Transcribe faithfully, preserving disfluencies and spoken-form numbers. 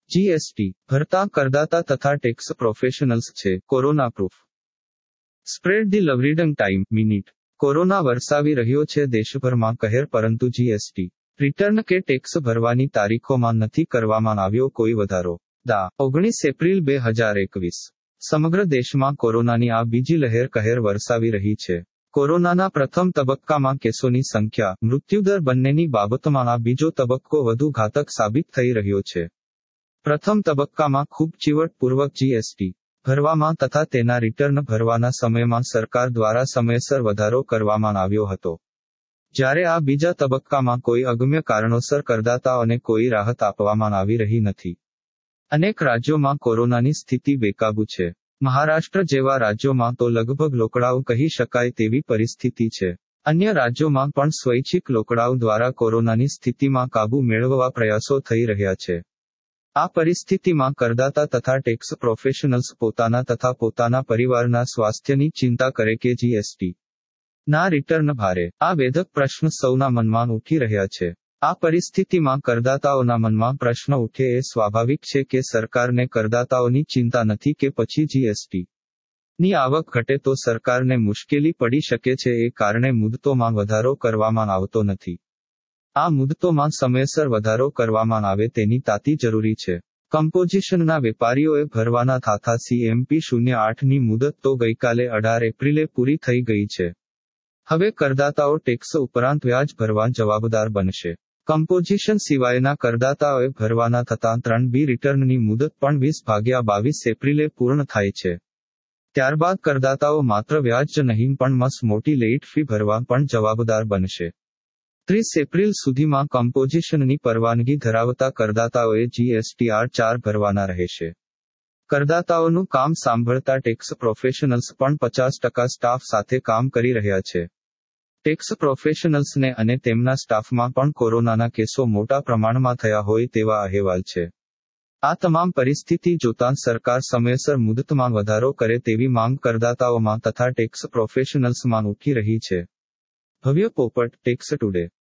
GST ભરતા કરદાતા તથા ટેક્સ પ્રોફેશનલ્સ છે corona proof. Spread the love reading time minute. Corona વરસાવી રહ્યો છે દેશભરમાં કહેર, પરંતુ જીએસટી રિટર્ન કે ટેક્સ ભરવાની તારીખોમાં નથી કરવામાં આવ્યો કોઈ વધારો. દા ઓગણીસ એપ્રિલ બે હજાર એકવીસ. સમગ્ર દેશમાં કોરોનાની આ બીજી લહેર કહેર વરસાવી રહી છે. કોરોનાના પ્રથમ તબક્કામાં કેસોની સંખ્યા, મૃત્યુદર બંનેની બાબતમાં આ બીજો તબક્કો વધુ ઘાતક સાબિત થઈ રહ્યો છે. પ્રથમ તબક્કામાં ખૂબ ચીવટપૂર્વક જીએસટી ભરવામાં તથા તેના રિટર્ન ભરવાના સમયમાં સરકાર દ્વારા સમયસર વધારો કરવામાં આવ્યો હતો. જ્યારે આ બીજા તબક્કામાં કોઈ અગમ્ય કારણોસર કરદાતાઓને કોઈ રાહત આપવામાં આવી રહી નથી. અનેક રાજ્યોમાં કોરોનાની સ્થિતિ બેકાબૂ છે. મહારાષ્ટ્ર જેવા રાજ્યોમાં તો લગભગ લોકડાઉન કહી શકાય તેવી પરિસ્થિતિ છે. અન્ય રાજ્યોમાં પણ સ્વૈચ્છિક લોકડાઉન દ્વારા કોરોનાની સ્થિતિમાં કાબૂ મેળવવા પ્રયાસો થઈ રહ્યા છે. આ પરિસ્થિતિમાં કરદાતા તથા ટેક્સ પ્રોફેશનલ્સ પોતાના તથા પોતાના પરિવારના સ્વાસ્થ્યની ચિંતા કરે કે જીએસટી ના રિટર્ન ભારે? આ વેધક પ્રશ્ન સૌના મનમાં ઉઠી રહ્યા છે. આ પરિસ્થિતિમાં કરદાતાઓના મનમાં પ્રશ્ન ઉઠે એ સ્વાભાવિક છે કે સરકારને કરદાતાઓની ચિંતા નથી કે પછી જીએસટી ની આવક ઘટે તો સરકારને મુશ્કેલી પડી શકે છે. એ કારણે મુદતોમાં વધારો કરવામાં આવતો નથી. આ મુદતોમાં સમયસર વધારો કરવામાં આવે તેની તાતી જરૂરી છે. કમ્પોઝિશનના વેપારીઓએ ભરવાના થાથા સીએમપી શૂન્ય આઠ ની મુદત તો ગઈકાલે અઢાર એપ્રિલે પૂરી થઈ ગઈ છે. હવે કરદાતાઓ ટેક્સ ઉપરાંત વ્યાજ ભરવા જવાબદાર બનશે. કમ્પોઝિશન સિવાયના કરદાતાઓએ ભરવાના થતા ત્રણ બી રિટર્નની મુદત પણ વીસ ભાગ્યા બાવીસ એપ્રિલે પૂર્ણ થાય છે. ત્યારબાદ કરદાતાઓ માત્ર વ્યાજ જ નહીં પણ મસ મોટી લેઇટ ફી ભરવા પણ જવાબદાર બનશે. ત્રીસ એપ્રિલ સુધીમાં કમ્પોઝિશનની પરવાનગી ધરાવતા કરદાતાઓએ જીએસટીઆર ચાર ભરવાના રહેશે. કરદાતાઓનું કામ સાંભળતા ટેક્સ પ્રોફેશનલ્સ પણ પચાસ ટકા સ્ટાફ સાથે કામ કરી રહ્યા છે. ટેક્સ પ્રોફેશનલ્સને અને તેમના સ્ટાફમાં પણ કોરોનાના કેસો મોટા પ્રમાણમાં થયા હોય તેવા અહેવાલ છે. આ તમામ પરિસ્થિતિ જોતાં સરકાર સમયસર મુદતમાં વધારો કરે તેવી માંગ કરદાતાઓમાં તથા ટેક્સ પ્રોફેશનલ્સમાં ઉઠી રહી છે. ભવ્ય પોપટ, ટેક્સ ટુડે.